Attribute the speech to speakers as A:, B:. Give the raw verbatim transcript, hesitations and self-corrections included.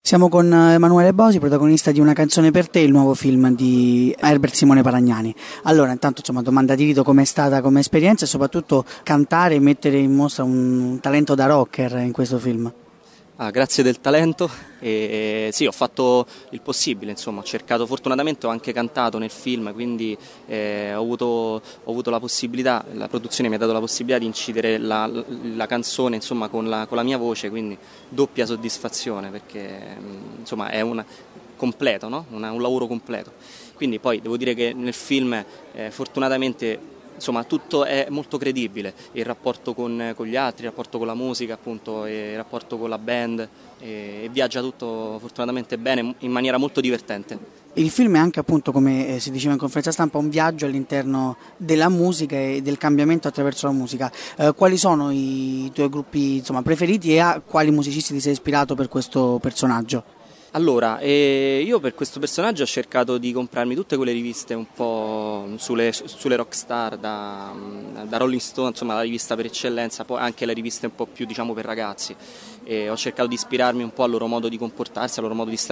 A: Siamo con Emanuele Bosi, protagonista di Una canzone per te, il nuovo film di Herbert Simone Paragnani. Allora, intanto, insomma, domanda di rito, com'è stata come esperienza e soprattutto cantare e mettere in mostra un talento da rocker in questo film?
B: Ah, grazie del talento, e, sì, ho fatto il possibile, insomma, ho cercato, fortunatamente ho anche cantato nel film, quindi eh, ho, avuto, ho avuto la possibilità, la produzione mi ha dato la possibilità di incidere la, la canzone, insomma, con la, con la mia voce, quindi doppia soddisfazione, perché insomma è un completo, no? Una, un lavoro completo. Quindi poi devo dire che nel film eh, fortunatamente insomma tutto è molto credibile, il rapporto con, con gli altri, il rapporto con la musica, appunto, il rapporto con la band, e, e viaggia tutto fortunatamente bene in maniera molto divertente.
A: Il film è anche, appunto, come si diceva in conferenza stampa, un viaggio all'interno della musica e del cambiamento attraverso la musica. Eh, quali sono i tuoi gruppi, insomma, preferiti e a quali musicisti ti sei ispirato per questo personaggio?
B: Allora, eh, io per questo personaggio ho cercato di comprarmi tutte quelle riviste un po' sulle, sulle rockstar, da, da Rolling Stone, insomma la rivista per eccellenza, poi anche le riviste un po' più, diciamo, per ragazzi, e ho cercato di ispirarmi un po' al loro modo di comportarsi, al loro modo di stare